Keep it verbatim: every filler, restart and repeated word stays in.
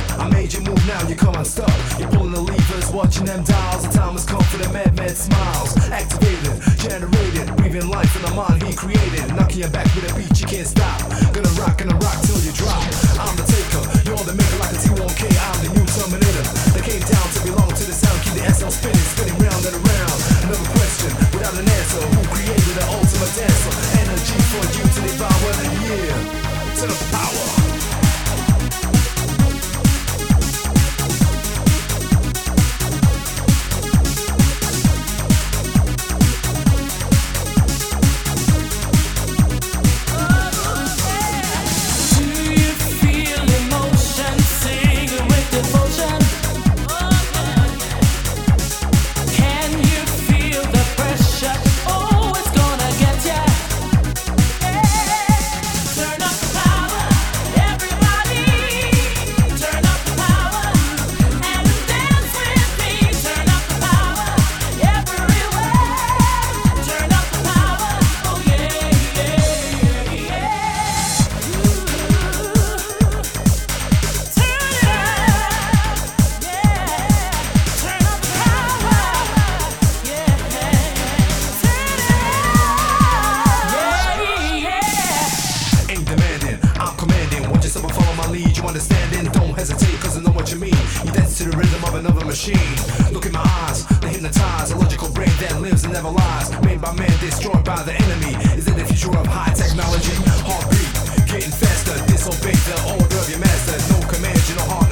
I made you move, now you come unstuck. You're pulling the levers, watching them dials. The time has come for the mad, mad smiles. Activated, generated, breathing life in the mind he created. Knocking you back with a beat you can't stop. Gonna rock, gonna rock till you drop. I'm the taker, you're the maker like a T one K. I'm the new Terminator that came down to belong to the sound. Keep the S L spinning, spinning round and around. Another question without an answer. Who created the ultimate dancer? Energy for you to devour. Yeah, to the power. You understanding? Don't hesitate, cause I know what you mean. You dance to the rhythm of another machine. Look in my eyes, they hypnotize. A logical brain that lives and never lies. Made by man, destroyed by the enemy. Is it the future of high technology? Heartbeat, getting faster. Disobey the order of your master. No command, you know hard.